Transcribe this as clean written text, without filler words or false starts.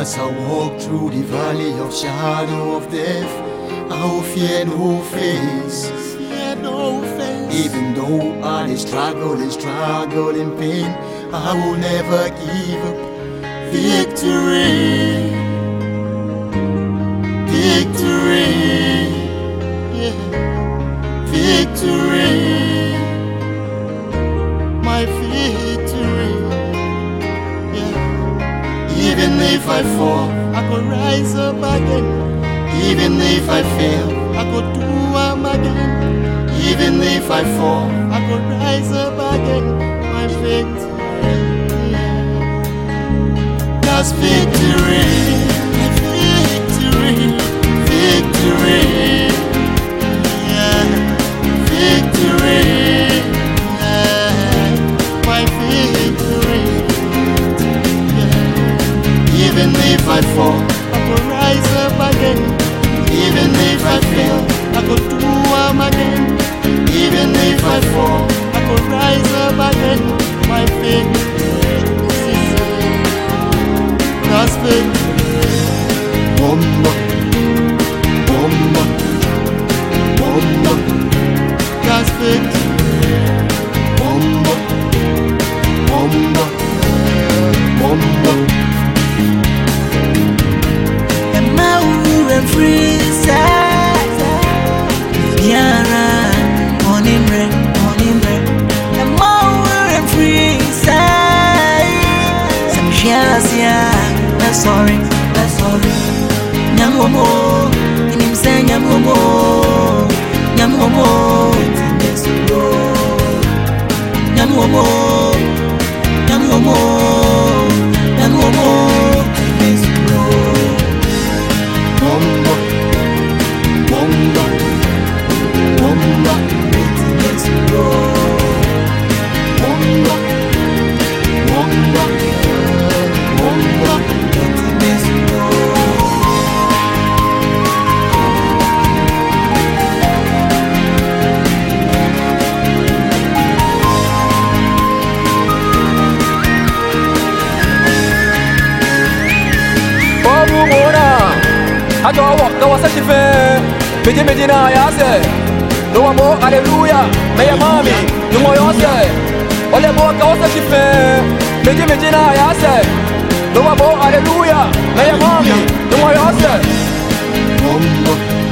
As I walk through the valley of shadow of death, I will fear no face. Even though I struggle in pain, I will never give up. Victory, victory, yeah. Victory, my victory, yeah. Even if I fall, I could rise up again. Even if I fail, I could do again. Even if I fall, I could rise up again. My victory, that's victory, victory, victory, yeah, victory, yeah, my victory, yeah. Even if I fall, I could rise up again. Even if I fail, I could do again. Even if I fall, I could rise up again. My victory, that's victory. Bomba, bomba, bomba, that's victory. Bomba, bomba, bomba. And now we're free, Yara, on him, and more and free side. Some shares, yeah, that's sorry. Nyamomo, in him saying Nyamomo, Nyamomo, Nyamomo, Nyamomo, Nyamomo, Bomba, bomba, bomba, bomba, bomba, bomba. Babu Mona, I don't walk, go such a fair. Medina, I say. No more, hallelujah. May a mommy, no more, I say. All the more, go such a fair. Medina, I say. No more, hallelujah. May a mommy, no more, I say. Bomba,